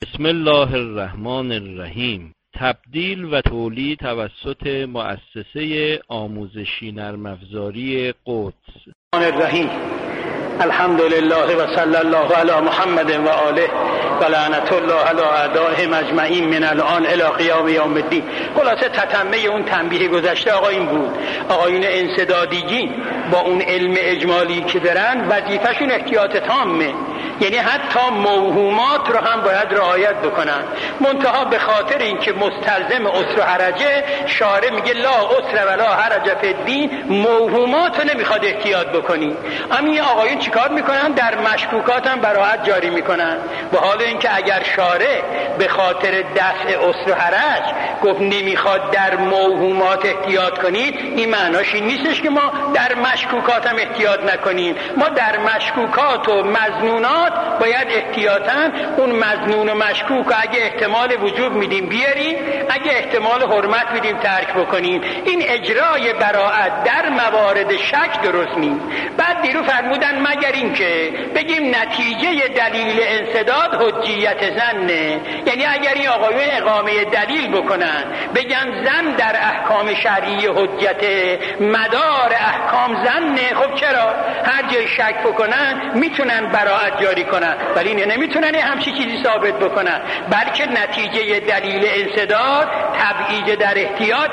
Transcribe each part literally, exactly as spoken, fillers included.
بسم الله الرحمن الرحیم. تبدیل و تولید توسط مؤسسه آموزشی نرم افزاری قدس. الرحیم. الحمد لله و صلی الله علی محمد و آله و لعنت الله علی اعدائهم اجمعین من الان الی قیام یوم الدین. خلاصه تتمه اون تنبیه گذشته آقا این بود، آقایون انسدادیگین با اون علم اجمالی که دارن وظیفه‌شون احتیاط تامه، یعنی حتی موهومات رو هم باید رعایت بکنن. منتها به خاطر اینکه مستلزم عسر و حرجه، شارع میگه لا عسر ولا حرج فی الدین، موهومات رو نمیخواد احتیاط بکنی. اما این آقایون چیکار میکنن؟ در مشکوکات هم براحت جاری میکنن، به حال اینکه اگر شارع به خاطر دفع عسر و حرج گفت نمیخواد در موهومات احتیاط کنید، این معناش این نیستش که ما در مشکوکات هم احتیاط نکنیم. ما در مشکوکات و مظنونات باید احتیاطاً اون مظنون و مشکوک اگه احتمال وجوب میدیم بیاریم، اگه احتمال حرمت میدیم ترک بکنیم. این اجرای براءت در موارد شک درست نیست. بعد دیرو فرمودن مگر این که بگیم نتیجه دلیل انسداد حجیت زنه، یعنی اگر این آقایون اقامه دلیل بکنن بگن زن در احکام شرعی حجت، مدار احکام زنه، خب چرا هر جای شک بکنن میتونن براءت جاری کنن، ولی اینه نمیتونن همچی چیزی ثابت بکنن، بلکه نتیجه دلیل انسداد تبعیض در احتیاط،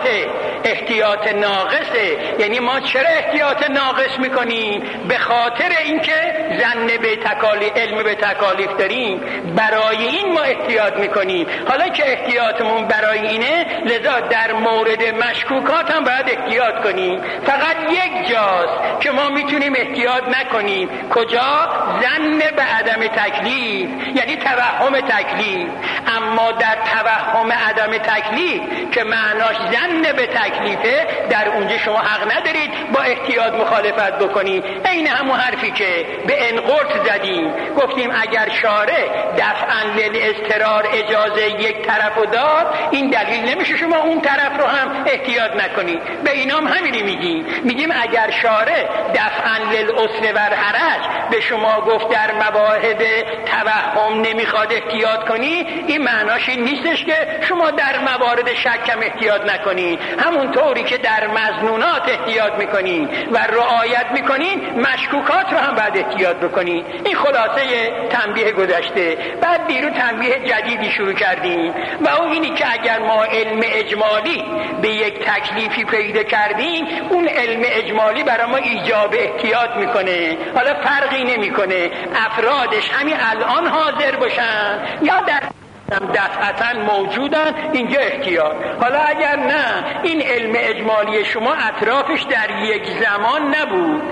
احتیاط ناقصه. یعنی ما چرا احتیاط ناقص میکنیم؟ به خاطر اینکه زن به تکالیف، علم به تکالیف داریم، برای این ما احتیاط میکنیم. حالا که احتیاطمون برای اینه، لذا در مورد مشکوکات هم باید احتیاط کنیم. فقط یک جاست که ما میتونیم احتیاط نکنیم، کجا؟ زن به عدم تکلیف، یعنی توهم تکلیف. اما در توهم عدم تکلیف که معناش زن به تکلیفه، در اونجا شما حق ندارید با احتیاط مخالفت بکنید. این همون حرفی که به انقرت زدیم، گفتیم اگر شارع دفعاً للاضطرار اجازه یک طرفو داد، این دلیل نمیشه شما اون طرف رو هم احتیاط نکنید. به اینام همینی میگیم، میگیم اگر شارع دفعاً للعسر و الحرج به شما گفت در مواهب توهم نمیخواد احتیاط کنی، این معناش این نیستش که شما در موارد شک هم احتیاط نکنید. همونطوری که در مظنونات احتیاط میکنین و رعایت میکنین، مشکوکات رو هم باید احتیاط بکنین. این خلاصه تنبیه گذشته. بعد دیرو تنبیه جدیدی شروع کردیم و اون اینی که اگر ما علم اجمالی به یک تکلیفی پیدا کردیم، اون علم اجمالی برای ما ایجاب احتیاط میکنه. حالا فرقی نمیکنه افرادش همین الان حاضر باشن یا در دفعتاً موجودن، اینجا احتیاط. حالا اگر نه این علم اجمالی شما اطرافش در یک زمان نبود،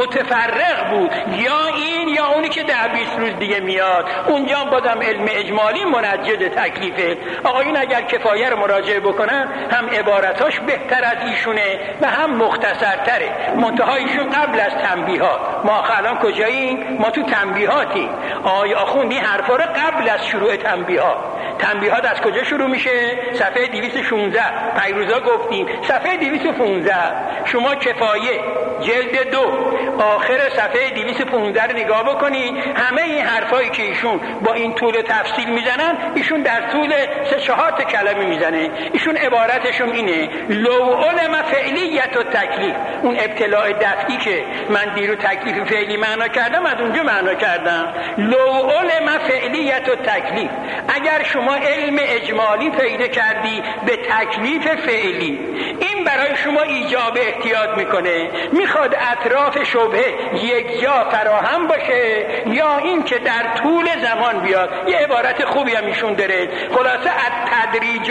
متفرق بود، یا این یا اونی که در بیست روز دیگه میاد، اونجا بازم علم اجمالی منجد تکلیفه. آقایون اگر کفایه رو مراجعه بکنن، هم عبارتاش بهتر از ایشونه و هم مختصرتره. منتها ایشون قبل از تنبیهات، ما الان کجاییم؟ ما تو تنبیهاتیم. آقای آخوندی حرفا رو قبل از شروع تنبیهات. تنبیهات از کجا شروع میشه؟ صفحه دویست و شانزده. پیروزا گفتیم صفحه دویست و پانزده. شما کفایه جلد دو آخر صفحه دویست و پانزده رو نگاه بکنید. همه این حرفایی که ایشون با این طول تفصیل میزنن، ایشون در طول سه چهار تا کلمه میزنه. ایشون عبارتشون اینه: لو علم فعلیت و تکلیف. اون ابتلاع دفعی که من دیرو تکلیف فعلی معنا کردم، از اونجا معنا کردم. لو علم فعلیت و تکلیف، اگر شما علم اجمالی پیدا کردی به تکلیف فعلی، این برای شما ایجاب احتیاط میکنه. میخواد اطراف شبهه یک جا فراهم باشه، یا این که در طول زمان بیاد. یه عبارت خوبی هم ایشون داره، خلاصه التدریج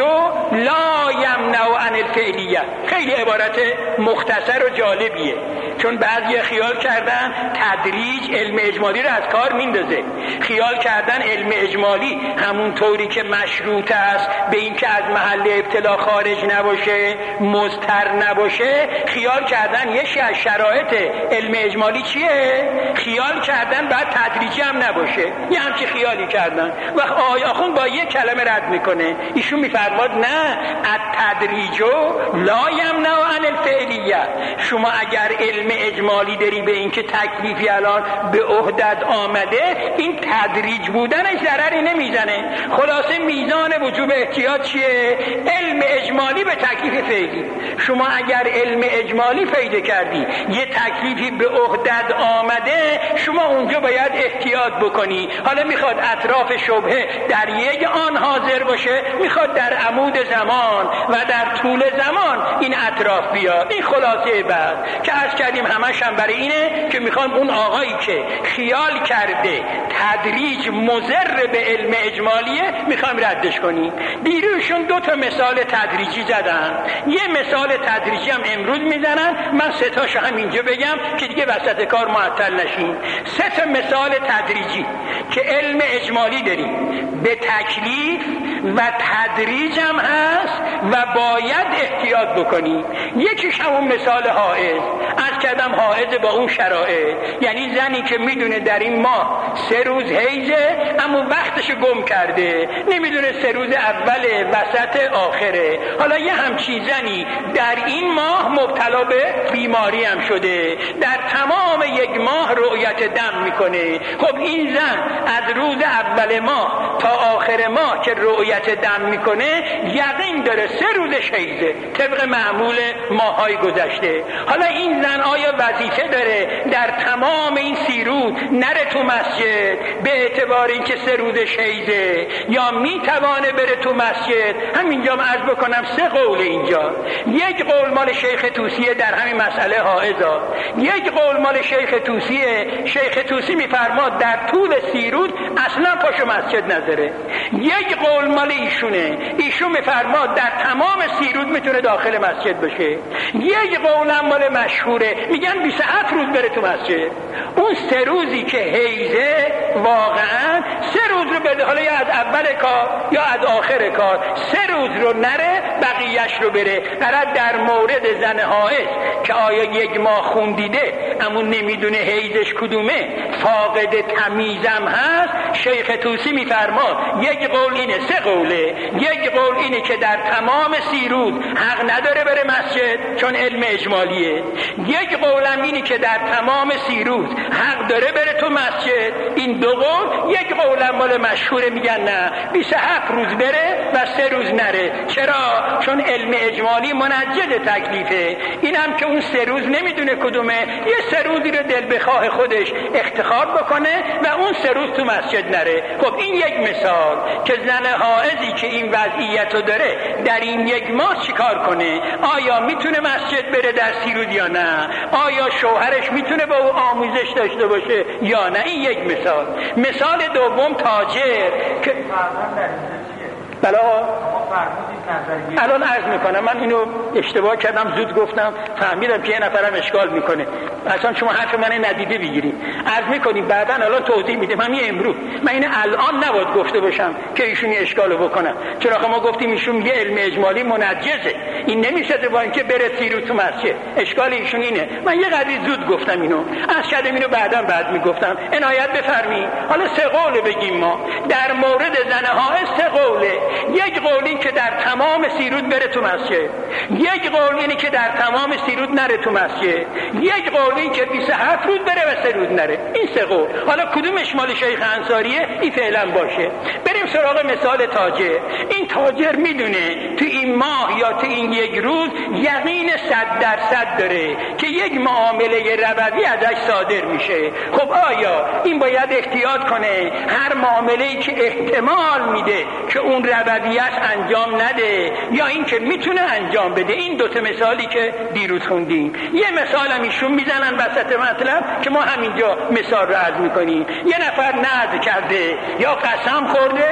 لا یمنع عن الفعلیه. خیلی عبارت مختصر و جالبیه، چون بعضی خیال کردن تدریج علم اجمالی رو از کار میندازه. خیال کردن علم اجمالی همون طوری که مشروط است به این که از محل ابتلا خارج نباشه، مستقیم مضر نباشه، خیال کردن یکی از شرایط علم اجمالی چیه؟ خیال کردن باید تدریجی هم نباشه. یه همچی خیالی کردن و آقای آخوند با یک کلمه رد میکنه. ایشون میفرماد نه، التدریجو لا یمنع عن الفعلیه. شما اگر علم اجمالی داری به این که تکلیفی الان به عهدت آمده، این تدریج بودنش ضرری نمیزنه. خلاصه میزان وجوب احتیاط چیه؟ علم اجمالی به تکلیف فعلی. شما اگر علم اجمالی پیدا کردی یه تکلیفی به عهدت آمده، شما اونجا باید احتیاط بکنی. حالا میخواد اطراف شبهه در یک آن حاضر باشه، میخواد در عمود زمان و در طول زمان این اطراف بیاد. این خلاصه بعد که عرض کردیم همش هم برای اینه که میخوام اون آقایی که خیال کرده تدریج مضر به علم اجمالیه میخوام ردش کنیم. دیروشون دو تا مثال تدریجی زدن، یه مثال تدریجی هم امروز میزنن. من سه تاشو هم اینجا بگم که دیگه وسط کار معطل نشین. سه تا مثال تدریجی که علم اجمالی داریم، به تکلیف و تدریج هم هست و باید احتیاط بکنی. یکیش همون مثال حائض. از کردم حائض با اون شرایط، یعنی زنی که میدونه در این ماه سه روز حیضه اما وقتش گم کرده، نمیدونه سه روز اوله وسط آخره. حالا یه همچین زنی در این ماه مبتلا به بیماری هم شده، در تمام یک ماه رؤیت دم میکنه. خب این زن از روز اول ماه تا آخر ماه که رؤیت دم میکنه یقین داره سه روزش حیضه طبق معمول ماهای گذشته. حالا این زن آیا وظیفه داره در تمام این سی روز نره تو مسجد به اعتبار اینکه سه روزش حیضه، یا میتوانه بره تو مسجد؟ همینجا عرض بکنم سه قول اینجا. یک قول مال شیخ طوسیه در همین مسئله حائضا، یک قول مال شیخ طوسیه. شیخ طوسی میفرماد در طول سی روز اصلا پاشو مسجد نذاره. یک قول مال ایشونه، ایشون میفرماد در تمام سی روز میتونه داخل مسجد بشه. یک قول هم مال مشهوره، میگن بیست و هفت روز بره تو مسجد. اون سه روزی که حیضه واقعا سه روز رو بده، حالا یا از اول کار یا از آخر کار، سه روز رو نره بقیهش رو بره. فقط در مورد زن حائض که آیا یک ماه خون دیده اما نمیدونه حیضش کدومه، فاقد تمیزم هست، شیخ طوسی میفرماد یک قول اینه، سه قوله. یک قول اینه که در تمام سی روز حق نداره بره مسجد چون علم اجمالیه. یک قولم اینه که در تمام سی روز حق داره بره تو مسجد. این دو قول. یک قولم مال مشهوره، میگن نه بیست و هفت روز بره و سه روز نره. چرا؟ چون علم اجمالی منجد تکلیفه. اینم که اون سه روز نمیدونه کدومه، یه سه روزی رو دل بخواه خودش اختخار بکنه و اون سه روز تو مسجد نره. خب این یک مثال که زن حائضی که این وضعیت رو داره در این یک ماه چیکار کنه. آیا میتونه مسجد بره در سی روز یا نه؟ آیا شوهرش میتونه با او آموزش داشته باشه یا نه؟ این یک مثال. مثال دوم تاجر که بلا الان عرض میکنم، من اینو اشتباه کردم، زود گفتم، فهمیدم که یه نفرم اشکال میکنه. اصلا شما حرف من ندیده بگیرید. عرض میکنیم بعداً الان توضیح میدم. من یه امروز من اینو الان نباید گفته باشم که ایشون اشکالو بکنن، چرا که ما گفتیم ایشون یه علم اجمالی منجزه، این نمیشه با اینکه بره سیرو تو مسجد. اشکال ایشون اینه. من یه قدری زود گفتم اینو، از کردم اینو بعداً بعد میگفتم. عنایت بفرمایید. حالا سه قول بگیم ما در مورد زن حائض. سه قوله. یک قول این که در تمام سی روز بره تو مسجد، یک قول اینه که در تمام سی روز نره تو مسجد، یک قول این که بیست و هفت روز بره و سه روز نره. این سه قول. حالا کدومش مال شیخ انصاریه؟ این فعلا باشه. بریم سراغ مثال تاجر. این تاجر میدونه تو این ماه یا تو این یک روز یقین صد درصد داره که یک معامله ربوی ازش صادر میشه. خب آیا این باید احتیاط کنه هر معامله‌ای که احتمال میده که اون ربویش انجام نده یا این که میتونه انجام بده؟ این دو تا مثالی که دیروز خوندیم. یه مثال هم ایشون میزنن وسط مطلب که ما همینجا مثال رو عرض میکنیم. یه نفر نذر کرده یا قسم خورده که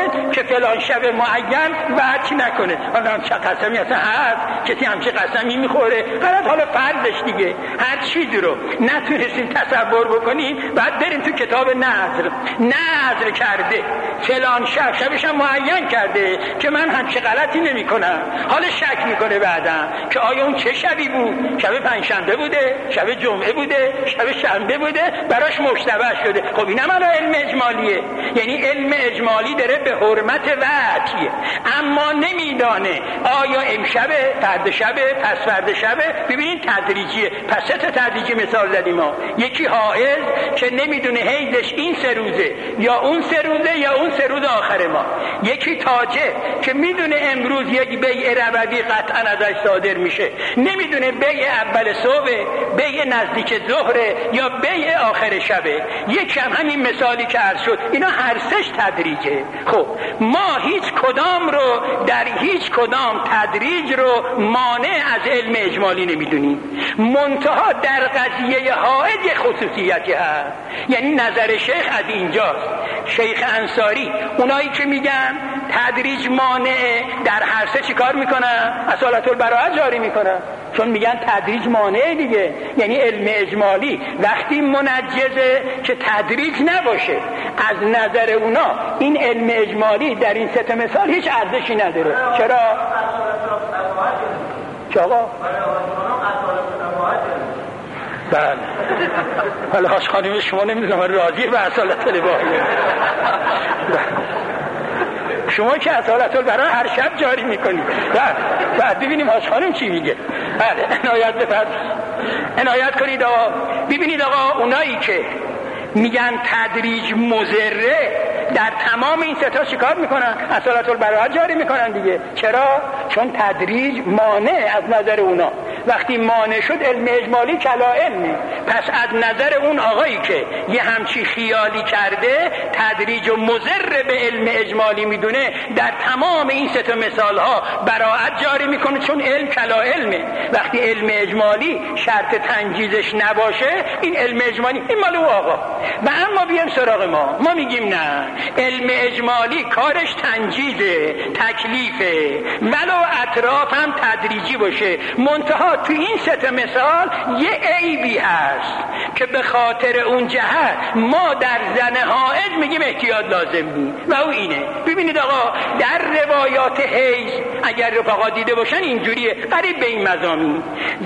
فلان شب معین وعد نکنه. حالا چه قسمی اصلا هست؟ کسی همچه قسمی میخوره؟ غلط. حالا فرضش دیگه هر چیزی رو نتونستیم تصور بکنیم بعد بریم تو کتاب نظر. نظر کرده فلان شب، شبش هم معین کرده که من همچه غلطی نمی کنم. حالا شک میکنه بعدم که آیا اون چه شبی بود؟ شب پنجشنبه بوده؟ شب جمعه بوده؟ شب شنبه بوده؟ براش مشتبه شده. خب اینم الان علم اجمالیه، یعنی علم اجمالی داره به حرمت وحیه، اما نمیدانه آیا امشب، فردا شب، پس فردا شب. ببینید تدریجیه. پس سه تا تدریجی مثال زدیم ما. یکی حائض که نمیدونه حیضش این سه روزه یا اون سه روزه یا اون سه روز آخر ما. یکی تاجر که میدونه امروز یک بیع ربوی قطعا ازش صادر میشه، نمیدونه بیع اول صبح، بیع نزدیک ظهره یا بیع آخر شبه. یکی هم همین مثالی که عرض شد. اینا هر سش تدریجه. خب ما هیچ کدام رو در هیچ کدام تدریج رو مانع از علم اجمالی نمیدونیم. منتها در قضیه حائض یک خصوصیتی هست، یعنی نظر شیخ از اینجاست. شیخ انصاری اونایی که میگن تدریج مانع در هر سه چی کار میکنن؟ اصالت البراءت جاری میکنن، چون میگن تدریج مانع دیگه. یعنی علم اجمالی وقتی منجزه که تدریج نباشه، از نظر اونا این علم اجمالی در این سه تا مثال هیچ ارزشی نداره. چرا؟ چه آقا؟ بله. حالا هاش خانم شما نمیدونم راضیه به اصالت الباحیه. شما که اصالت البراء هر شب جاری میکنید. بعد بعد ببینیم هاش خانم چی میگه. بله عنایت بفرد عنایت کنید آقا. ببینید آقا اونایی که میگن تدریج مضره در تمام این ستا چیکار میکنن؟ اصالت البراءت جاری میکنن دیگه. چرا؟ چون تدریج مانع از نظر اونا. وقتی مانع شد علم اجمالی کلا علمه. پس از نظر اون آقایی که یه همچی خیالی کرده تدریج و مضر به علم اجمالی میدونه، در تمام این سه تا مثال ها براءت جاری میکنه، چون علم کلا علمه. وقتی علم اجمالی شرط تنجیزش نباشه این علم اجمالی این مال او آقا. و اما بیام سراغ ما ما میگیم نه، علم اجمالی کارش تنجیزه، تکلیفه، ولو اطراف هم تدریجی باشه. منتها تو این سه تا مثال یه عیبی هست که به خاطر اون جهت ما در زن حائض میگیم احتیاط لازم نیست، و او اینه. ببینید آقا در روایات حیض اگر رفقا دیده باشن اینجوریه، قریب به این مضامین.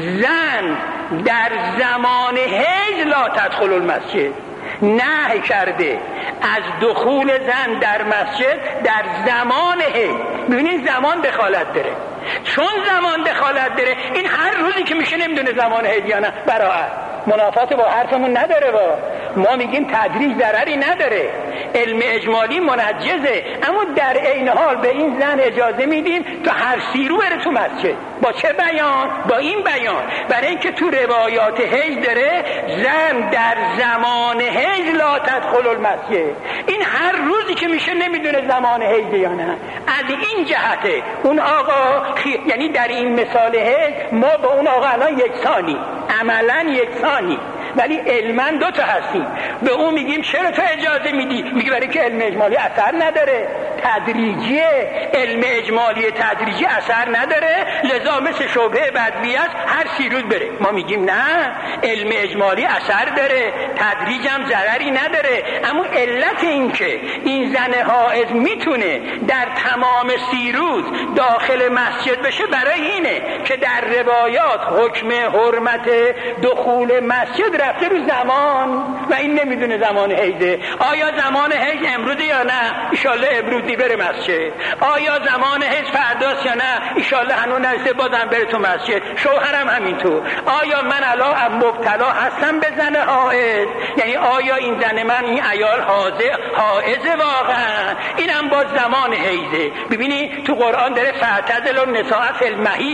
زن در زمان حیض لا تدخل المسجد، نهی کرده از دخول زن در مسجد در زمان حیض. ببینید زمان دخالت داره، چون زمان دخالت داره این هر روزی که میشه نمیدونه زمان حیض یا نه. براءت منافات با حرفمون نداره. با ما میگیم تدریج ضرری نداره، علم اجمالی منجزه، اما در عین حال به این زن اجازه میدیم تا هر سی رو بره تو مسجد. با چه بیان؟ با این بیان، برای اینکه تو روایات حیض داره زن در زمان حیض لا تدخل المسجد. این هر روزی که میشه نمیدونه زمان حیض یا نه. از این جهته اون آقا خی... یعنی در این مثال حیض ما با اون آقا الان یکسانی، عملا یکسانی، ولی علما دو تا هستیم. به اون میگیم چرا تو اجازه میدی؟ میگه برای که علم اجمالی اثر نداره، تدریجیه. علم اجمالی تدریجی اثر نداره، لذا مثل شبهه بدویت هر سی روز بره. ما میگیم نه، علم اجمالی اثر داره، تدریج هم ضرری نداره. اما علت این که این زن حائض میتونه در تمام سی روز داخل مسجد بشه برای اینه که در روایات حکم حرمت دخول مسجد رفته رو زمان و این نمیدونه زمان حیضه. آیا زمان حیض امروز یا نه؟ ایشالله امروزی بره مسجد. آیا زمان حیض فرداست یا نه؟ ایشالله هنوز نرسیده بازم بره تو مسجد. شوهرم همینطور. آیا من الان مبتلا هستم به زن حائض؟ یعنی آیا این زن من این عیال حائض واقعا؟ اینم باز زمان حیضه. ببینی تو قرآن داره فاعتزلوا النساء فی المحیض،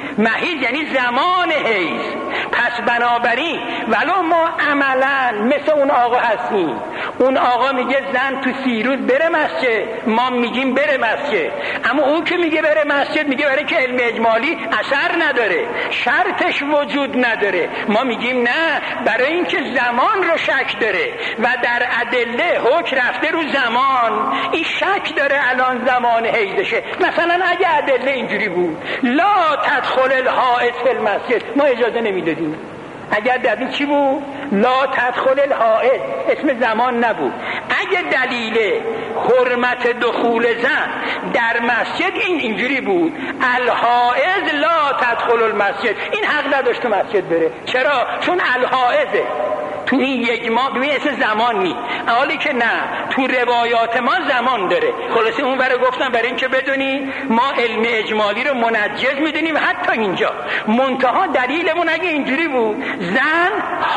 محیض یعنی زمان حیض. پس بنابراین ولو ما عملا مثل اون آقا هستیم، اون آقا میگه زن تو سی روز بره مسجد، ما میگیم بره مسجد، اما اون که میگه بره مسجد میگه برای که علم اجمالی اثر نداره، شرطش وجود نداره. ما میگیم نه، برای اینکه زمان رو شک داره و در ادله حکم رفته رو زمان، این شک داره الان زمان حیضشه. مثلا اگه ادله اینجوری بود لا تدخل الحائض فی المسجد، ما اجازه نمیدادیم. اگر دلیل چی بود؟ لا تدخل الحائض، اسم زمان نبود. اگه دلیل حرمت دخول زن در مسجد این اینجوری بود الحائض لا تدخل المسجد، این حق نداشت تو مسجد بره. چرا؟ چون الحائضه. تو این یک ماه ببین اسم زمان نی، حالی که نه، تو روایات ما زمان داره. خلاصه اون برای گفتم برای این که بدونی ما علم اجمالی رو منجز میدونیم حتی اینجا. منتها دلیلمون اگه اینجوری بود زن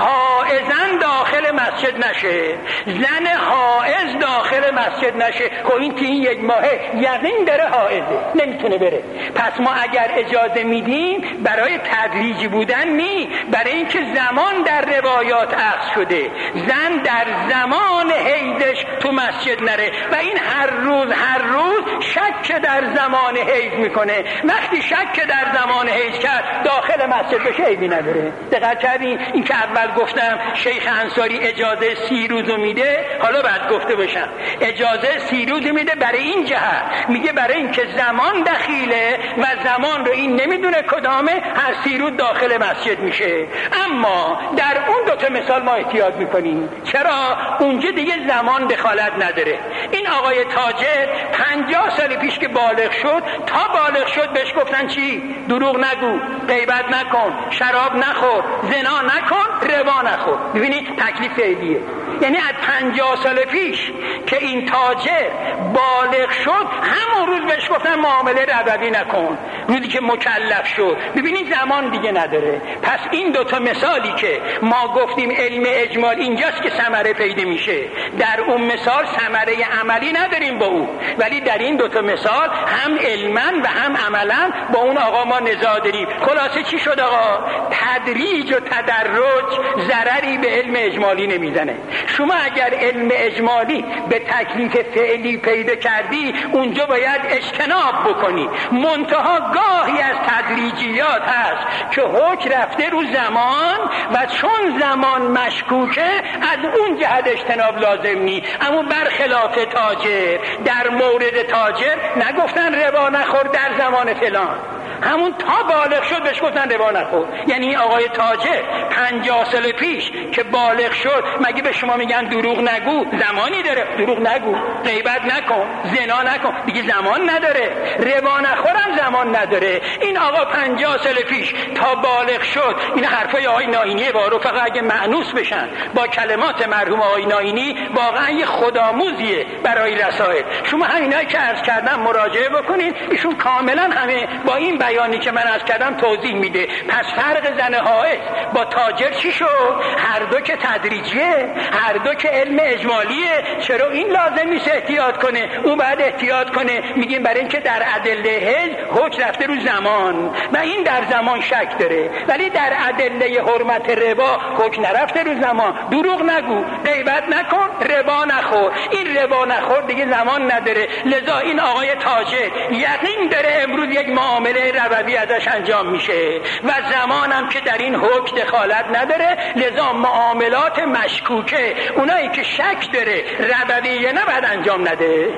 حائضن داخل مسجد نشه، زن حائض داخل مسجد نشه، خب این تو این یک ماهه یقین داره حائضه، نمیتونه بره. پس ما اگر اجازه میدیم برای تدریجی بودن نی، برای اینکه زمان در روایات شده زن در زمان حیضش تو مسجد نره و این هر روز هر روز شک در زمان حیض میکنه. وقتی شک در زمان حیض کرد داخل مسجد بشه عیبی نداره. دقت کردین این که اول گفتم شیخ انصاری اجازه سی روزو میده، حالا بعد گفته باشم اجازه سی روزو میده برای این جهت، میگه برای اینکه زمان دخیله و زمان رو این نمیدونه کدامه، هر سی روز داخل مسجد میشه. اما در اون دو تا مثال ما احتیاط میکنیم. چرا؟ اونجا دیگه زمان دخالت نداره. این آقای تاجر پنجاه سال پیش که بالغ شد، تا بالغ شد بهش گفتن چی؟ دروغ نگو، غیبت نکن، شراب نخور، زنا نکن، ربا نخور. ببینید تکلیف فعلیه. یعنی از پنجاه سال پیش که این تاجر بالغ شد همون روز بهش گفتن معامله ربوی نکن، روزی که مکلف شد. ببینید زمان دیگه نداره. پس این دوتا مثالی که ما گفتیم علم اجمال اینجاست که ثمره پیدا میشه، در اون مثال ثمره عملی نداریم با اون، ولی در این دوتا مثال هم علما و هم عملا با اون آقا ما نزاع داریم. خلاصه چی شد آقا؟ تدریج و تدرج ضرری به علم اجمالی نمیزنه. شما اگر علم اجمالی به تکلیف فعلی پیدا کردی اونجا باید اجتناب بکنی. منتها گاهی از تدریجیات هست که حکم رفته رو زمان و چون زمان مشکوکه از اون جهت اجتناب لازم نی. اما برخلاف تاجر، در مورد تاجر نگفتن ربا نخور در زمان فلان، همون تا بالغ شد بهش گفتن ربا نخور. یعنی آقای تاجر پنجاه سال پیش که بالغ شد مگه به شما میگن دروغ نگو؟ زمانی داره، دروغ نگو، غیبت نکن، زنا نکن، دیگه زمان نداره. ربا نخورم زمان نداره. این آقا پنجاه سال پیش تا بالغ شد، این حرفای آقای ناینی با رفقا اگه مأنوس بشن با کلمات مرحوم آقای ناینی واقعا یه خودآموزیه برای رسائل. شما همینایی که عرض کردم مراجعه بکنید، ایشون کاملا همه با این بیانی که من عرض کردم توضیح میده. پس فرق زن حائض با تاجر چی شد؟ هر دو که تدریجیه، هر دو که علم اجمالیه. چرا این لازم نیست احتیاط کنه؟ او باید احتیاط کنه. میگیم برای اینکه در ادله حیض حکم رفته رو زمان و این در زمان شک داره، ولی در ادله حرمت ربا حکم نرفته رو زمان. دروغ نگو، غیبت نکن، ربا نخور. این ربا نخور دیگه زمان نداره. لذا این آقای تاجر یقین داره امروز یک معامله ربوی ازش انجام میشه و زمانم که در این حکم دخالت نداره. لذا معاملات مشکوکه، اونایی که شک داره ربویه نباید انجام نده.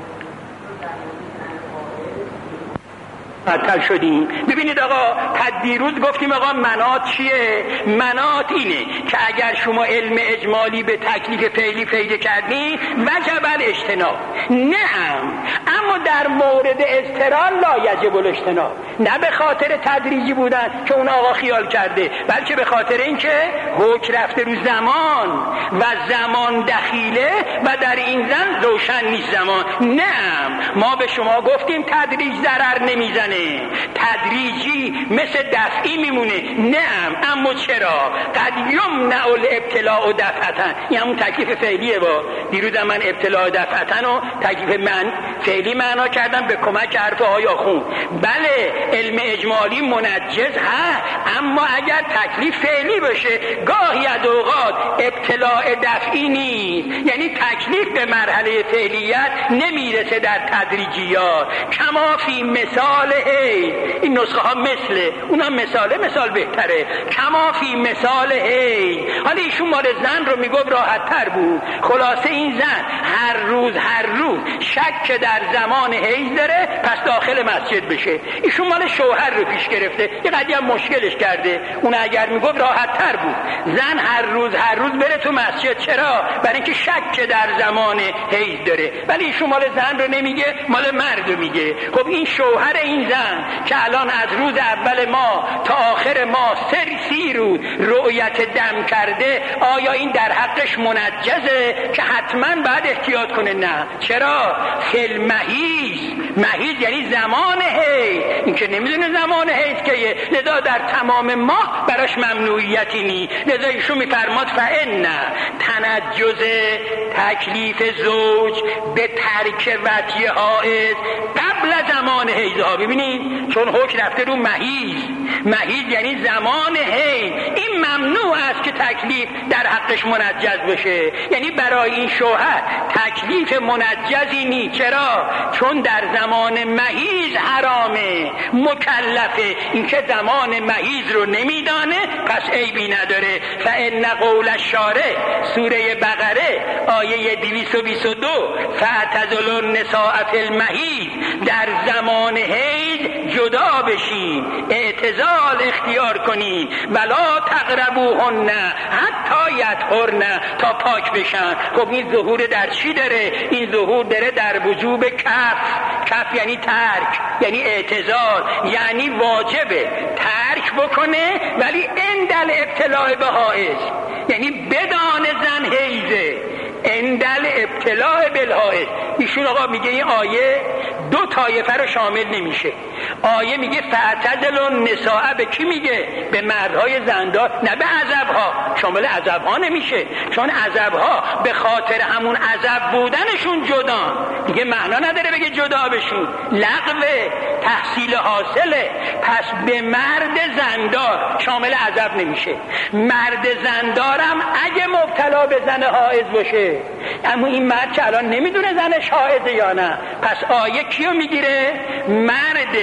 معطل شدیم. ببینید آقا، دیروز گفتیم آقا منات چیه؟ منات اینه که اگر شما علم اجمالی به تکلیف فعلی پیدا کردی وجب الاجتناب. نه هم اما در مورد اضطرار لا یجب الاجتناب، نه به خاطر تدریجی بودن که اون آقا خیال کرده، بلکه به خاطر اینکه حکم رفته رو زمان و زمان دخیله و در این زن روشن نیست زمان. نه هم ما به شما گفتیم تدریج ضرر نمیزنه، تدریجی مثل دفعی میمونه. نعم، اما چرا؟ قد یمنع الابتلاء دفعتن. این همون تکلیف فعلیه. با دیروز من ابتلاء دفعتن و تکلیف من فعلی من معنا کردن به کمک حرف آقای آخوند. بله علم اجمالی منجز هست، اما اگر تکلیف فعلی بشه گاهی از اوقات ابتلاع دفعی نیست، یعنی تکلیف به مرحله فعلیت نمیرسه در تدریجیات. کما فی مثال حیض، این نسخه ها مثل اونا مثاله، مثال بهتره. کما فی مثال حیض، حالا ایشون مال زن رو میگفت راحت تر بود. خلاصه این زن هر روز هر روز شک در زمان حیض داره، پس داخل مسجد بشه. ایشون مال شوهر رو پیش گرفته، یه قضیه مشکلش کرده. اون اگر میگفت راحت تر بود، زن هر روز هر روز بره تو مسجد. چرا؟ برای اینکه شک در زمان حیض داره. ولی ایشون مال زن رو نمیگه، مال مرد رو میگه. خب این شوهر این زن که الان از روز اول ما تا آخر ما سر سی روز رؤیت دم کرده، آیا این در حقش منجزه که حتما باید احتیاط کنه؟ نه. چرا؟ فل مهیز، مهیز یعنی زمان حیض، این که نمیدونه زمان حیض که، لذا در تمام ماه براش ممنوعیتی نی. لذا ایشون میفرماد فإن تنجز تکلیف زوج به ترک وطی حائض قبل زمان حیض ها. ببینید چون حکم رفته رو مهیز، مهیز یعنی زمان حیض، این ممنوع است که تکلیف در حقش منجز بشه. یعنی برای این شوهر تکلیف منجزی نی. چرا؟ چون در زمان مهیز حرامه، مکلفه. این که زمان مهیز رو نمیدانه پس عیبی نداره. فإن قول الشارع سوره بقره آیه دویست و بیست و دو فاعتزلوا النساء فی المهیز، در زمان حیض جدا بشین، اعتزال اختیار کنین. ولا تقربوهن حتی یطهرن، تا پاک بشن. خب این ظهور در چی داره؟ این ظهور داره در وجوب کف. کف یعنی ترک، یعنی اعتزال، یعنی واجبه ترک بکنه ولی اندل ابتلاع به حائض، یعنی بدان زن حیضه، اندل ابتلاع بالحائض. ایشون آقا میگه این آیه دو طایفه رو شامل نمیشه. آیه میگه فاعتزلوا النساء، به کی میگه؟ به مردهای زندار، نه به عزبها. شامل عزبها نمیشه، چون عزبها به خاطر همون عزب بودنشون جدا، دیگه معنا نداره بگه جدا بشین، لغوه، تحصیل حاصله. پس به مرد زندار شامل عزب نمیشه. مرد زندارم اگه مبتلا به زن حائض باشه، اما این مرد که الان نمیدونه زنش حائضه یا نه، پس آیه کیو میگیره؟ مرد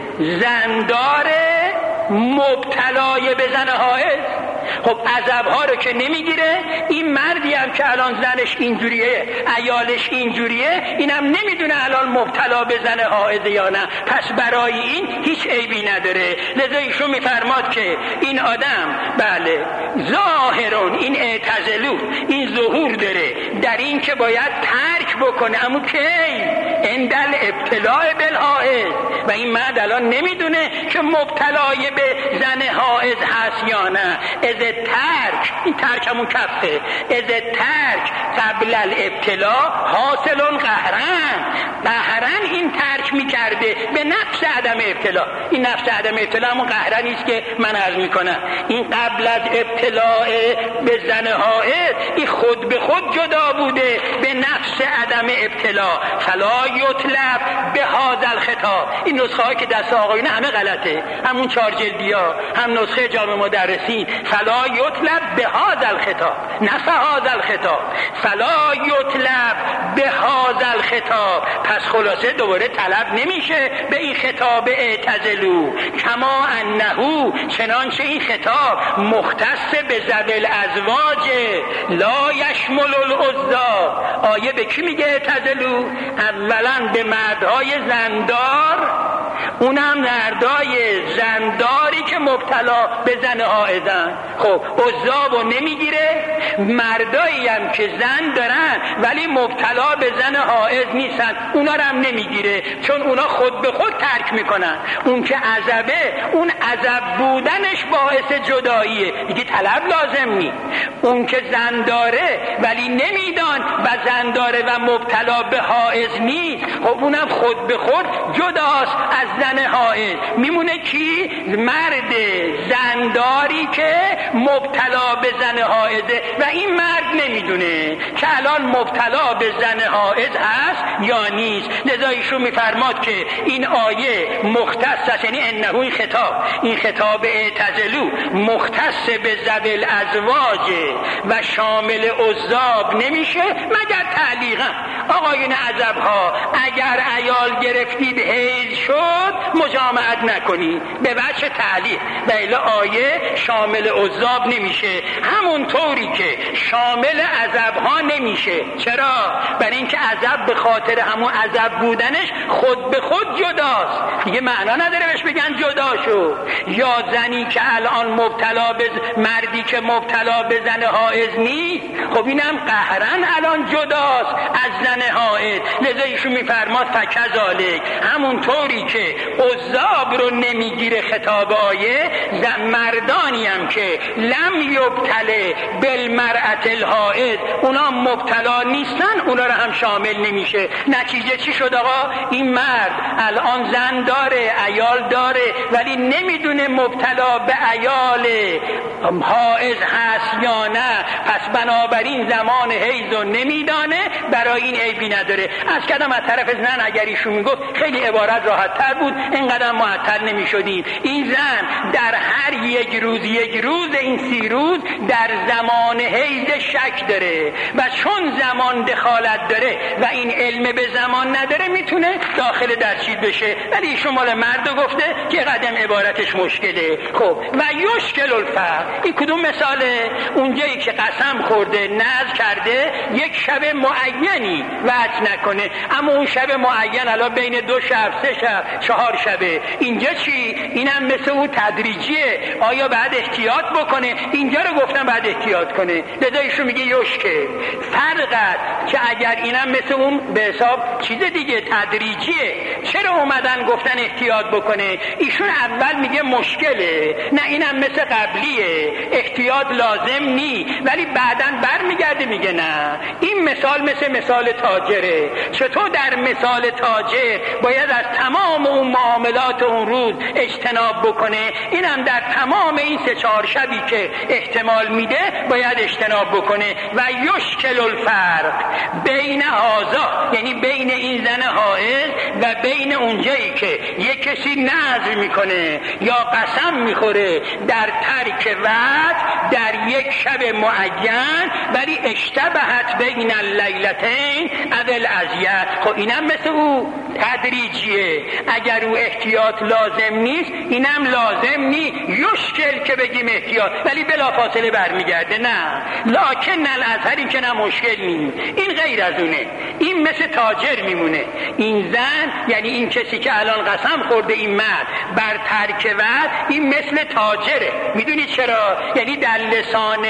زندار مبتلای به زن حائض. خب عذابها رو که نمیگیره، این مردی هم که الان زنش اینجوریه، عیالش اینجوریه، اینم نمیدونه الان مبتلا به زن حائضه یا نه، پس برای این هیچ عیبی نداره. لذا ایشون میفرماد که این آدم بله ظاهرون، این اعتزلو، این ظهور داره در این که باید ترک بکنه، اما کی؟ اندل ابتلاع بالحائض. و این مرد الان نمیدونه که مبتلای به زن حائض هست یا نه. از ترک، این ترک همون کفه، از ترک قبل الابتلاع حاصلون قهرن، قهرن این ترک میکرده به نفس عدم ابتلاع. این نفس عدم ابتلاع همون قهرن است که من عرض میکنم. این قبل از ابتلاع به زن حائض این خود به خود جدا بوده به نفس عدم ابتلاع. فلا یطلب به هذا الخطاب. این نسخه هایی که دست آقایون همه غلطه، همون چهار جلدی ها، هم نسخه جامع مدرسین. فلا یطلب به هذا الخطاب، نه هذا الخطاب، فلا یطلب به هذا الخطاب. پس خلاصه دوباره طلب نمیشه به این خطاب اعتزلو. کما انه، چنانچه این خطاب مختص به ذوی الازواج لا یشمل العزاب. آیه به کی میگه اعتزلو؟ اولا به مردهای زندار، اونم مردای زنداری که مبتلا به زن حائضن. خب عزابو نمیگیره، مردایی هم که زن دارن ولی مبتلا به زن حائض نیستن، اونا رو هم نمیگیره، چون اونا خود به خود ترک میکنن. اون که عزبه، اون عزب بودنش باعث جداییه، دیگه طلب لازم نی. اون که زن داره ولی نمیدان و زن داره و مبتلا به حائض نیست، خب اونم خود به خود جداست از زن حائض. میمونه کی؟ مرد زنداری که مبتلا به زن حائضه و این مرد نمیدونه که الان مبتلا به زن حائض هست یا نیست. لذا ایشون میفرماد که این آیه مختص است، یعنی انه این خطاب این خطاب اعتزلو مختص به ذوی الازواج و شامل عزاب نمیشه مگر تعلیقا. آقایون عزبها اگر عیال گرفتید حیض شد مجامعت نکنید به وجه تعلیق و الا آیه شامل عزاب نمیشه، همون طوری که شامل عزبها نمیشه. چرا؟ برای اینکه عزب به خاطر همون عزب بودنش خود به خود جداست، دیگه معنا نداره بهش بگن جدا شو. یا زنی که الان مبتلا به مردی که مبتلا به زن حائض نیست، خب اینم قهرن الان جداست از زن حائض. لذا ایشون میفرماد فکذالک، همون طوری که عذاب رو نمیگیره خطاب آیه، مردانی هم که لم یبتله بالمرأة الحائض اونا مبتلا نیستن اونا رو هم شامل نمیشه. نتیجه چی شد آقا؟ این مرد الان زن داره عیال داره ولی نمیدونه مبتلا به عیال حائض هست یا نه، پس بنابراین زمان حیض رو نمیدانه، برای این عیبی نداره. از کدام از طرف زن اگر ایشون میگفت خیلی عبارت راحت تر بود، اینقدر معطل نمیشدیم. این زن در هر یک روز یک روز این سی روز در زمان حیض شک داره و چون زمان دخالت داره و این علم به زمان نداره میتونه داخل در چیز بشه، ولی ایشون مال مرد گفته که قدم عبارتش مشکله. خب و یشکل الفرق، این کدوم مثاله؟ اونجایی که قسم خورده نذر کرده یک شب معینی وعد نکنه، اما اون شب معین الان بین دو شب سه شب چهار شبه، اینجا چی؟ اینم مثل اون تدریجیه، آیا بعد احتیاط بکنه؟ اینجا رو گفتم بعد احتیاط کنه. لذا ایشون میگه یشکل فرقت که اگر اینم مثل اون به حساب چیز دیگه تدریجیه، چرا اومدن گفتن احتیاط بکنه؟ ایشون اول میگه مشکله، نه اینم مثل قبلیه احتیاط لازم نی، ولی بعداً بر میگرده میگه نه این مثال مثل مثال تاجره. چطور در مثال تاجر باید از تمام اون معاملات اون روز اجتناب بکنه، اینم در تمام این سه چهار شبی که احتمال میده باید اجتناب بکنه. و یشکل الفرق بین هذا، یعنی بین این زن حائض و بین اونجایی که یک کسی نذر میکنه یا قسم میخوره در ترک وعد در یک شب معین، ولی اشتبهت بین اللیلتین اول ازیت. خب اینم مثل او تدریجیه، اگر او احتیاط لازم نیست اینم لازم نی یشکل که بگیم احتیاط، ولی بلا فاصله برمیگرده. نه لکن الازهری که نه مشکل نی، این غیر از اونه، این مثل تاجر میمونه. این زن یعنی این کسی که الان قسم خورده این مرد بر ترک وعد، این مثل تاجره. میدونی چرا؟ یعنی در لسان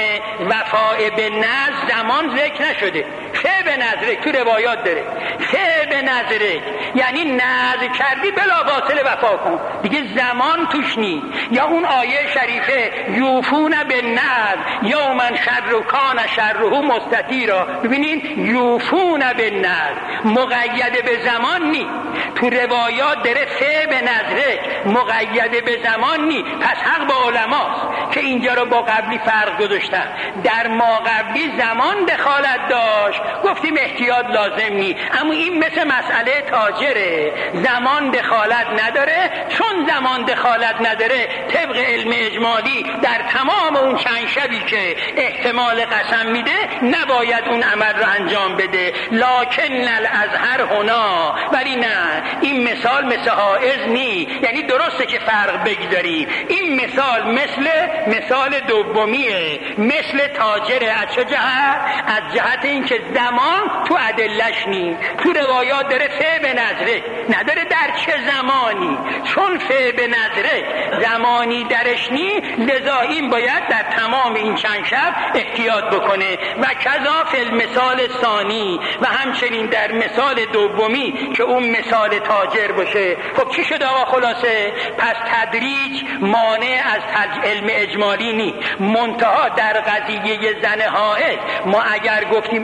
وفاء به نذر زمان ذکر نشده. فه به نذرک تو روایات داره، فه به نذرک یعنی نذر کردی بلا فاصله وفا کن، دیگه زمان توش نی. یا اون آیه شریفه یوفون به نذر یومن شر کان شره مستطیرا، ببینین یوفون به نذر مقید به زمان نی، تو روایات داره فه به نذرک مقید به زمان نی. پس حق با علماست که اینجا رو با قبلی فرق گذاشتن. در ما قبلی زمان دخالت داشت گفتیم احتیاط لازم نی، اما این مثل مسئله تاجره، زمان دخالت نداره. چون زمان دخالت نداره طبق علم اجمالی در تمام اون چند شبی که احتمال قسم میده نباید اون عمل رو انجام بده. لکن الازهر هنا، ولی نه این مثال مثل حائض نی، یعنی درسته که فرق بگذاریم. این مثال مثل مثال دومیه، مثل تاجره. از چه جهت؟ از جهت این که زمان تو ادلش نی. تو روایات داره فه به نظره، نداره در چه زمانی. چون فه به نظره زمانی درش نی، لذا این باید در تمام این چند شب احتیاط بکنه. و کذا فی المثال ثانی، و همچنین در مثال دومی که اون مثال تاجر باشه. خب چی شد آقا خلاصه؟ پس تدریج مانع از علم اجمالی نی. منتها در قضیه زن حائض ما اگر گفتیم احتیاط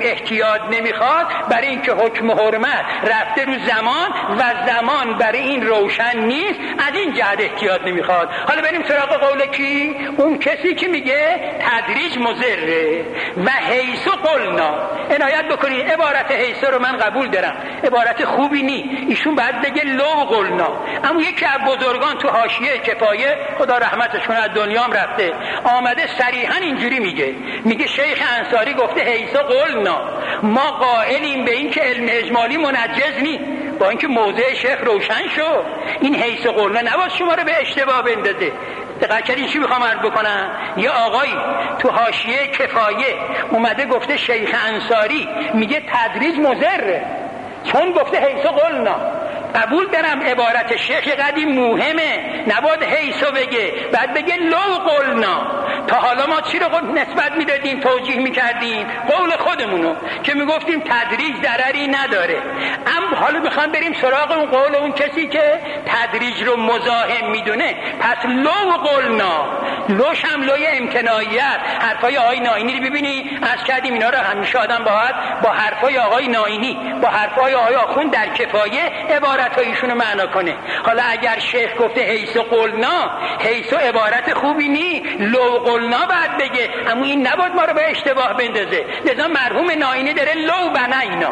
احتیاط نمیخواد برای اینکه حکم حرمت رفته رو زمان و زمان برای این روشن نیست، از این جهت احتیاط نمیخواد. حالا بریم سراغ قول کی؟ اون کسی که میگه تدریج مضره و حیث قلنا. عنایت بکنید عبارت حیث رو من قبول دارم، عبارت خوبی نی، ایشون بعد بگه لو قلنا. اما یکی از بزرگان تو حاشیه کفایه، خدا رحمتش کنه از دنیام رفته، آمده صریحا اینجوری میگه، میگه شیخ انصاری گفته حیث قلنا، ما قائلیم به این که علم اجمالی منجز نی، با اینکه موضع شیخ روشن شد. این حیث قلنا نباید شما رو به اشتباه بندازه. دقیق کردین چی میخوام عرض بکنم؟ یه آقایی تو حاشیه کفایه اومده گفته شیخ انصاری میگه تدریج مضره، چون گفته حیث قلنا. قبول دارم عبارت شیخ قدیم مهمه، نباید حیثو بگه، بعد بگه لو قلنا. تا حالا ما چی رو نسبت میدادیم، توجیه میکردیم؟ قول خودمونو که میگفتیم تدریج ضرری نداره. اما حالا میخوام بریم سراغ اون قول اون کسی که تدریج رو مزاحم میدونه. پس لو قلنا، لوش هم لوی امکناییت. حرفای آقای ناینی رو ببینی، از کردیم اینا رو همیشه آدم باید با حرفای آقای ناینی با حرفای آقای آخوند در کفایه عبارت هایشونو معنا کنه. حالا اگر شیخ گفته حیث قلنا، حیث عبارت خوبی نی، لو قلنا بعد بگه، اما این نباید ما رو به اشتباه بندازه. لذا مرحوم ناینی داره لو بنا اینا،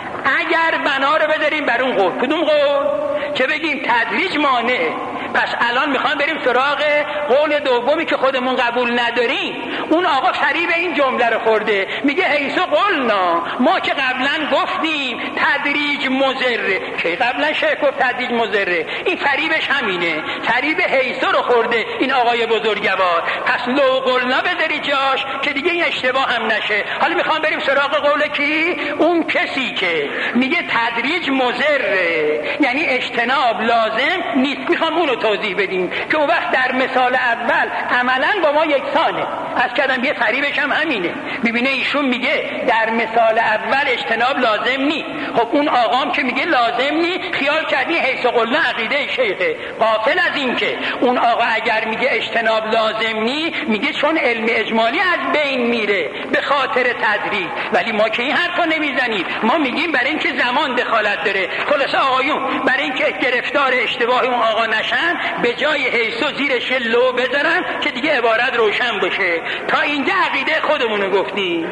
اگر بنا رو بذاریم بر اون قول. کدوم قول؟ که بگیم تدریج مانعه. پس الان میخوام بریم سراغ قول دومی که خودمون قبول نداریم. اون آقا فریب این جمله رو خورده، میگه حیث قلنا، ما که قبلا گفتیم تدریج مضره. که قبلا شیخ گفت تدریج مضره، این فریبش همینه، فریب حیث رو خورده این آقای بزرگوار. پس لو قلنا بذاری جاش که دیگه این اشتباه هم نشه. حالا میخوام بریم سراغ قول کی؟ اون کسی که میگه تدریج مضره، یعنی اجتناب لازم نیست. میخوام اونو توضیح بدیم که اون وقت در مثال اول عملا با ما یکسانه. از کردم یه فریبش هم همینه. ببینه ایشون میگه در مثال اول اجتناب لازم نی، خب اون آقام که میگه لازم نی، خیال کردی حیث قلنا عقیده شیخه. غافل از این که اون آقا اگر میگه اجتناب لازم نی، میگه چون علم اجمالی از بین میره به خاطر تدریج. ولی ما که این حرفا نمیزنیم، ما میگیم برای اینکه زمان دخالت داره. خلاص آقایون برای اینکه گرفتار اشتباه اون آقا نشن، به جای حیث و زیرش لو بذارن که دیگه عبارت روشن باشه. تا اینجا عقیده خودمونو گفتیم.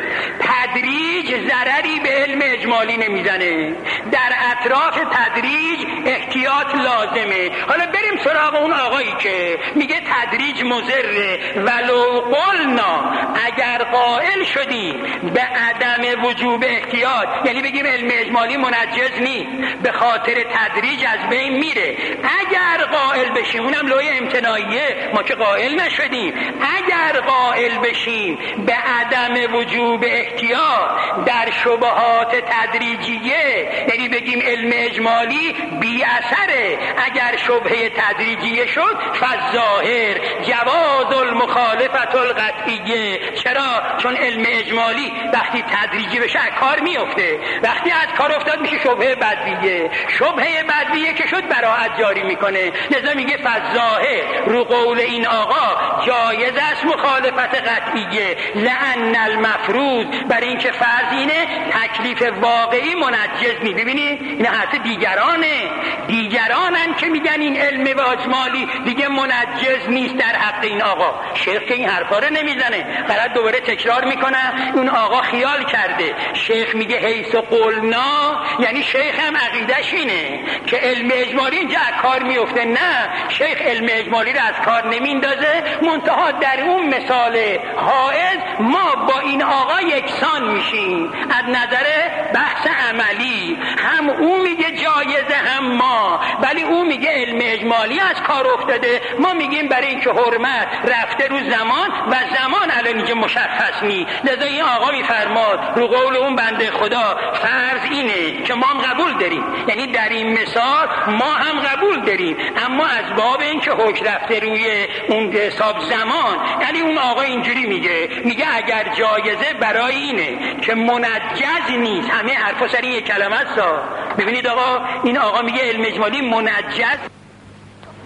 تدریج ضرری به علم اجمالی نمیزنه، در اطراف تدریج احتیاط لازمه. حالا بریم سراغ اون آقایی که میگه تدریج مضره. ولو قلنا، اگر قائل شدیم به عدم وجوب احتیاط، یعنی بگیم علم اجمالی منجز نیست، به خاطر تدریج از بین میره. اگر قائل بشیم، اونم لوی امتناعیه، ما که قائل نشدیم، اگر قائل بشیم به عدم وجوب احتیاط در شبهات تدریجیه، یعنی بگیم علم اجمالی بی اثره، اگر شبهه تدریجیه شد، فالظاهر جواز المخالفت القطعیه. چرا؟ چون علم اجمالی وقتی تدریجی بشه از کار میفته، وقتی از کار افتاد میشه شبهه بدویه، شبهه بدویه که شد براءت جاری میکنه. لذا میگه فالظاهر، رو قول این آقا جایز است مخالفت قطعیه، لأن المفروض، برای اینکه فرض اینه تکلیف واقعی منجز نی. ببینید این حرف دیگرانه، دیگرانن که میگن این علم اجمالی دیگه منجز نیست در حق این آقا. شیخ که این حرفا رو نمیزنه، فقط دوباره تکرار میکنه. اون آقا خیال کرده شیخ میگه حیث قلنا، یعنی شیخ هم عقیدش اینه که علم اجمالی اینجا از کار میفته. نه، شیخ علم اجمالی رو از کار نمیندازه، منتها در اون مثال حائز ما با این آقا یکسان میشیم از نظر بحث عملی. هم او میگه جایزه هم ما، ولی او میگه علم اجمالی از کار افتاده، ما میگیم برای اینکه حرمت رفته رو زمان و زمان الان اینجا مشخص نی. لذا این آقا میفرماد رو قول اون بنده خدا فرض اینه که ما هم قبول داریم، یعنی در این مثال ما هم قبول داریم، اما از باب اینکه حکم رفته روی اون حساب زمان، یعنی اون آقا اینجوری میگه، میگه اگر جایزه برای اینه که منجز نیست. همه حرفا سر این یک کلمه است. ببینید آقا، این آقا میگه علم اجمالی منجز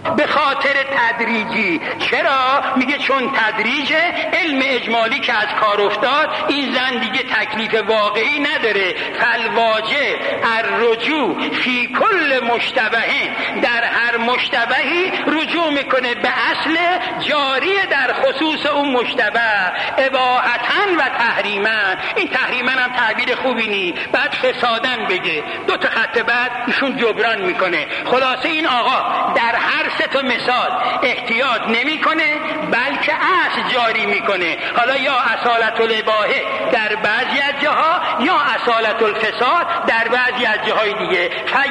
به خاطر تدریجی. چرا؟ میگه چون تدریج علم اجمالی که از کار افتاد، این زن دیگه تکلیف واقعی نداره. فالواجب الرجوع فی کل مشتبه، در هر مشتبهی رجوع میکنه به اصل جاری در خصوص اون مشتبه، اباحتن و تحریمن. این تحریمن هم تعبیر خوبی نی، بعد فسادن بگه، دو تا خط بعد ایشون جبران میکنه. خلاصه این آقا در هر سه تا مثال احتیاط نمیکنه، بلکه اصل جاری میکنه. حالا یا اصالت الاباحه در بعضی از جاها، یا اصالت الفساد در بعضی از جاهای دیگه.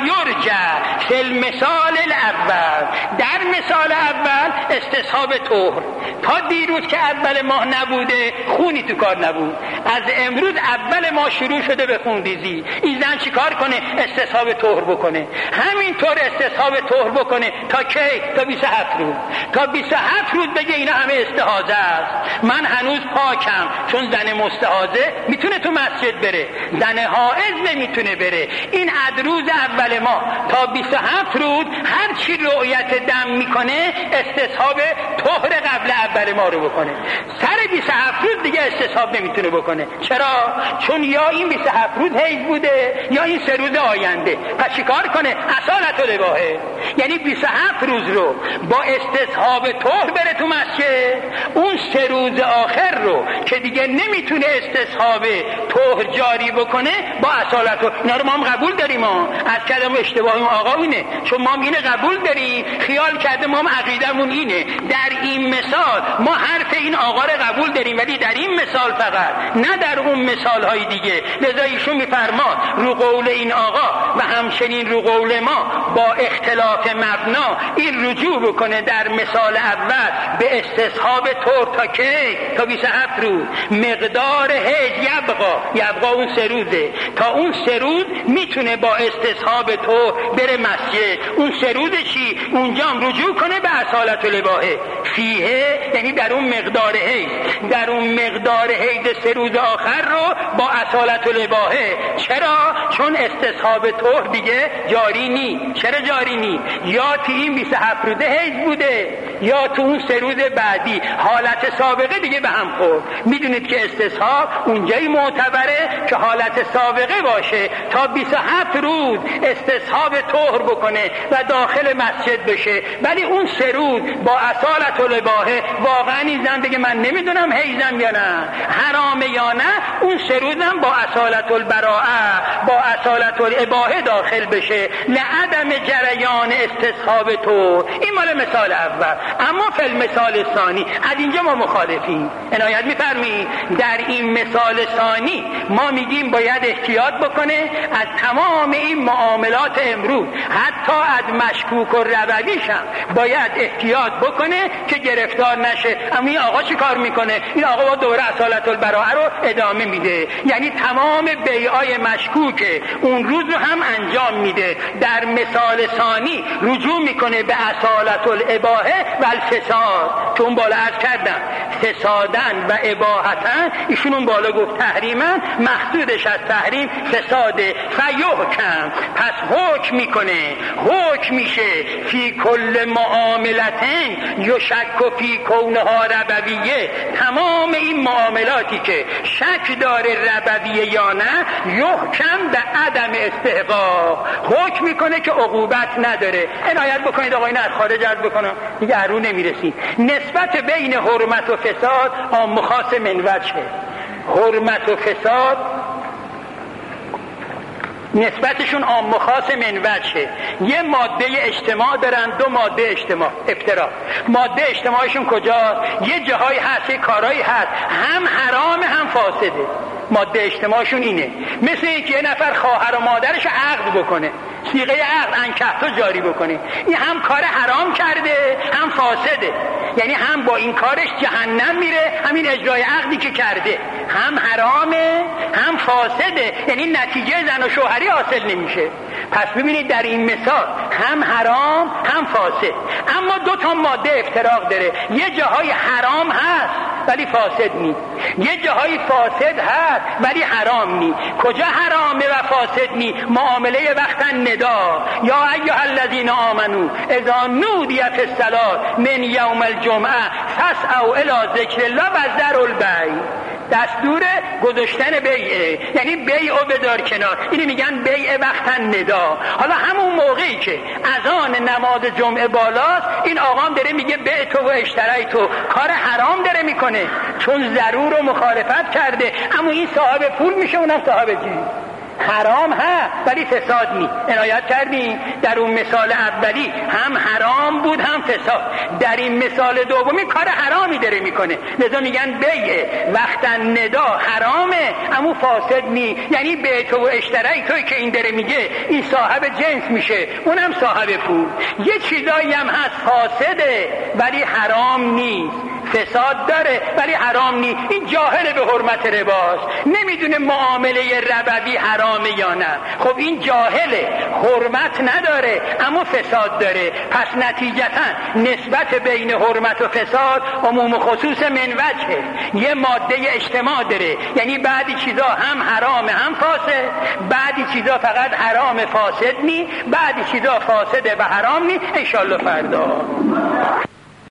فیرجع فی المثال الاول، در مثال اول استصحاب طهر. تا دیروز که اول ماه نبوده خونی تو کار نبود، از امروز اول ماه شروع شده به خونریزی. این زن چی کار کنه؟ استصحاب طهر بکنه. همینطور استصحاب طهر بکنه تا کی؟ تا بیست و هفت روز. تا بیست و هفت روز بگه اینا همه استحاضه است، من هنوز پاکم. چون زن مستحاضه میتونه تو مسجد بره، زن حائض نمیتونه بره. این از روز اول ماه تا بیست و هفت روز هر چی رؤیت دم میکنه استصحاب طهر قبل اول ماه رو بکنه. سر بیست و هفت روز دیگه استصحاب نمیتونه بکنه. چرا؟ چون یا این بیست و هفت روز حیض بوده یا این سه روز آینده. پس چیکار کنه؟ اصالت الاباحه، یعنی بیست و هفت روز رو با استصحاب طهر بره تو مسجد، اون سه روز آخر رو که دیگه نمیتونه استصحاب طهر جاری بکنه با اصالت. اینا رو ما هم قبول داریم. ما از کلام اشتباه اون آقا اینه، چون ما هم اینه قبول داریم، خیال کرده ما هم عقیدمون اینه. در این مثال ما حرف این آقا رو قبول داریم، ولی در این مثال فقط، نه در اون مثال های دیگه. لذا ایشون میفرماد رو قول این آقا و همچنین رو قول ما با اختلاف مبنا این رجوع بکنه در مثال اول به استصحاب طهر تا کی؟ تا بیست و هفت روز. مقدار حیض یبقا، یبقا اون سه روزه، تا اون سه روز میتونه با استصحاب طهر بره مسجد. اون سه روز چی؟ اونجا هم رجوع کنه به اصالت الاباحه فیه، یعنی در اون مقدار حیض، در اون مقدار حیض سه روز آخر رو با اصالت الاباحه. چرا؟ چون استصحاب طهر دیگه جاری نی. چرا جاری نی؟ یا تو این بیست و هفت روزه حیض بوده یا تو اون سه روز بعدی حالت سابقه دیگه به هم خورد. میدونید که استصحاب اونجایی معتبره که حالت سابقه باشه، تا بیست و هفت روز استصحاب طهر بکنه و داخل مسجد بشه. ولی اون سه روز با اصالت الاباحه، واقعا این زن دیگه من نمیدونم حیضم یا نه، حرامه یا نه، اون سه روزم با اصالت البراءه، با اصالت الاباحه داخل بشه، لعدم جریان استصحاب طهر. این مال مثال اول. اما فی المثال ثانی از اینجا ما مخالفیم. عنایت می‌فرمایید در این مثال ثانی ما میگیم باید احتیاط بکنه از تمام این معاملات امروز، حتی از مشکوک و ربویش هم باید احتیاط بکنه که گرفتار نشه. اما این آقا چی کار میکنه؟ این آقا با دوره اصالت البراءه رو ادامه میده، یعنی تمام بیعای مشکوک اون روز رو هم انجام میده. در مثال ثانی رجوع میکنه به اصالت الاباحه و الفساد. چون بالا عرض کردم فسادن و اباحتن، ایشون اون بالا گفت تحریمن، مقصودش از تحریم فساده. فیحکم، پس حکم میکنه، حکم میشه فی کل معاملتن یشک و فی کونها ربویه. تمام این معاملاتی که شک داره ربویه یا نه، یحکم به عدم استحقاق، حکم میکنه که عقوبت نداره. عنایت بکنید آقا، این از خارج عرض بکنم دیگه ارو نمیرسید. نسبت بین حرمت و فساد عام خاص من وجهه. حرمت و فساد نسبتشون عام خاص من وجهه. یه ماده اجتماع دارن، دو ماده اجتماع افتراق. ماده اجتماعشون کجاست؟ یه جاهایی هست، یه کارهایی هست هم حرام هم فاسده. ماده اجتماعشون اینه. مثل اینکه یه نفر خواهر و مادرش عقد بکنه، صیغه عقد انکحتو جاری بکنه، این هم کار حرام کرده هم فاسده. یعنی هم با این کارش جهنم میره، همین اجرای عقدی که کرده هم حرامه هم فاسده، یعنی نتیجه زن و شوهری حاصل نمیشه. پس ببینید در این مثال هم حرام هم فاسد. اما دو تا ماده افتراق داره، یه جاهای حرام هست ولی فاسد نی، یه جاهای فاسد هست ولی حرام نی. کجا حرامه و فاسد نی؟ معامله وقت ندا، یا ایها الذین آمنو اذا نودی فی الصلاة من یوم الجمعه فاسعوا الی ذکر الله و ذروا البیع. دستور گذاشتن بیعه، یعنی بیعو بدار کنار. اینی میگن بیع وقت ندا. حالا همون موقعی که اذان نماز جمعه بالاست، این آقام داره میگه بیع تو و اشتری تو، کار حرام داره میکنه چون ضرور رو مخالفت کرده. اما این صاحب پول میشه، اونم صاحب جیب. حرام هست ولی فساد نی. عنایت کردیم در اون مثال اولی هم حرام بود هم فساد، در این مثال دومی کار حرامی داره میکنه. لذا میگن بیع وقت ندا حرامه اما فاسد نی، یعنی بیع تو و اشتری توی که این داره میگه این صاحب جنس میشه، اونم صاحب پول. یه چیزایی هم هست فاسده ولی حرام نیست، فساد داره ولی حرام نی. این جاهل به حرمت رباست، نمیدونه معامله ربوی حرامه یا نه. خب این جاهله، حرمت نداره اما فساد داره. پس نتیجتا نسبت بین حرمت و فساد عموم و خصوص من وجهه. یه ماده اجتماع داره، یعنی بعضی چیزا هم حرامه هم فاسد، بعضی چیزا فقط حرام فاسد نی، بعضی چیزا فاسده و حرام نی. انشالله فردا